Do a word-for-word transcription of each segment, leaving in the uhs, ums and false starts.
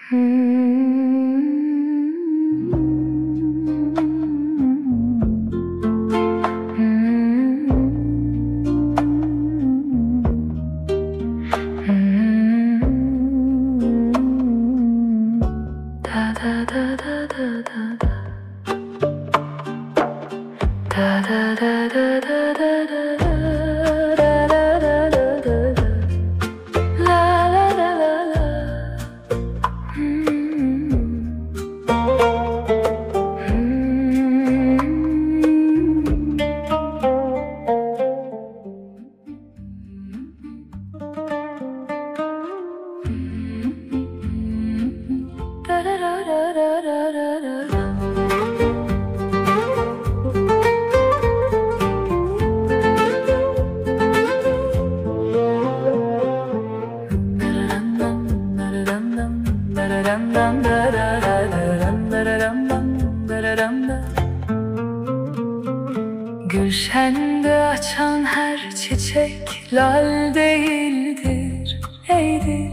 Gülşende açan her çiçek lal değildir, ey.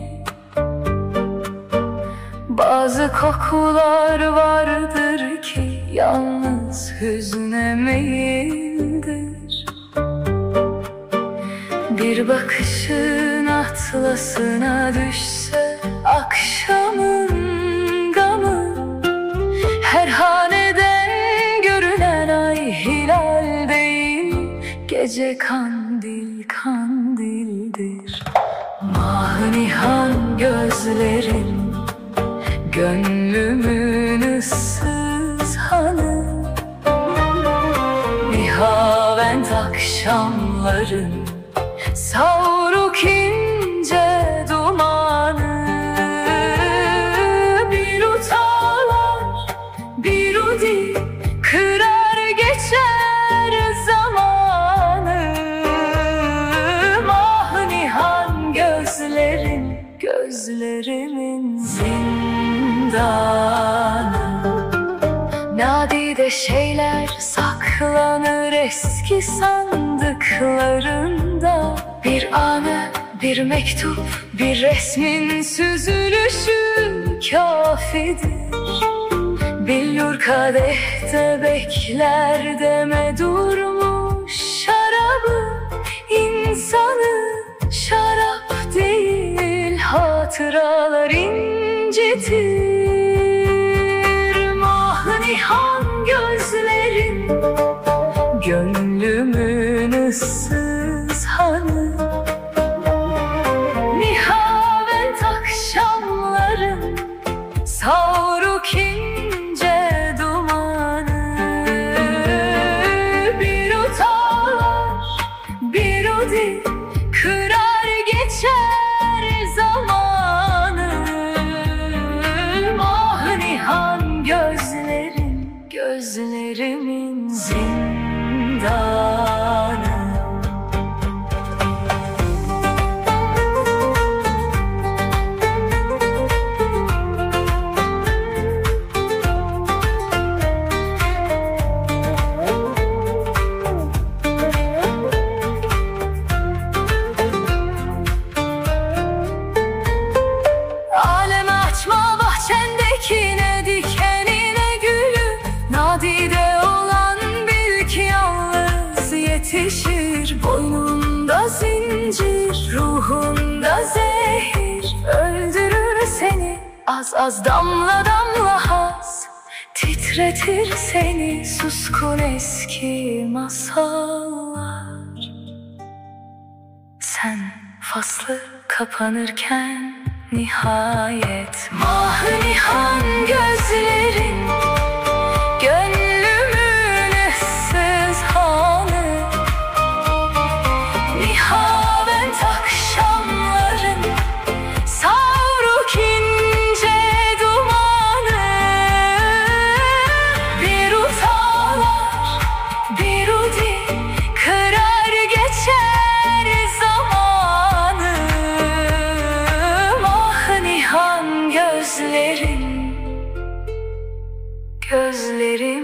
Bazı kokular vardır ki yalnız hüzne meyildir. Bir bakışın atlasına düşse akşamın gamı, her haneden görünen ay hilal değil, gece kandil kandildir. Mah nihan gözlerin, gönlümün ıssız hanı, nihavent akşamların savruk ince dumanı. Bir utalar, bir udi kırar geçer zamanı. Mah nihan gözlerin, gözlerimin zindanı. Nadide şeyler saklanır eski sandıklarında. Bir anı, bir mektup, bir resmin süzülüşü kafidir. Billur kadehte bekler deme durmuş şarabı. İnsanı şarap değil, hatıralar incitir. Mah nihan gözlerin, gönlümün ıssız hanı, nihavent akşamların savruk ince dumanı. Bir utalar, bir udi kırar geçer zamanı. Mah nihan gözlerin, gözlerimin zindanı. Aleme açma bahçendekine, dikenine gülü. Nadide olan bil ki yalnız yetişir. Boynunda zincir, ruhunda zehir, öldürür seni az az damla damla haz. Titretir seni suskun eski masallar. Sen faslı kapanırken nihayet mah nihan gözlerin, gönlümün ıssız hanı, nihavent akşamların savruk ince dumanı. Bir utalar, bir udi kırar geçer zamanı. Mah nihan gözlerin, gözlerim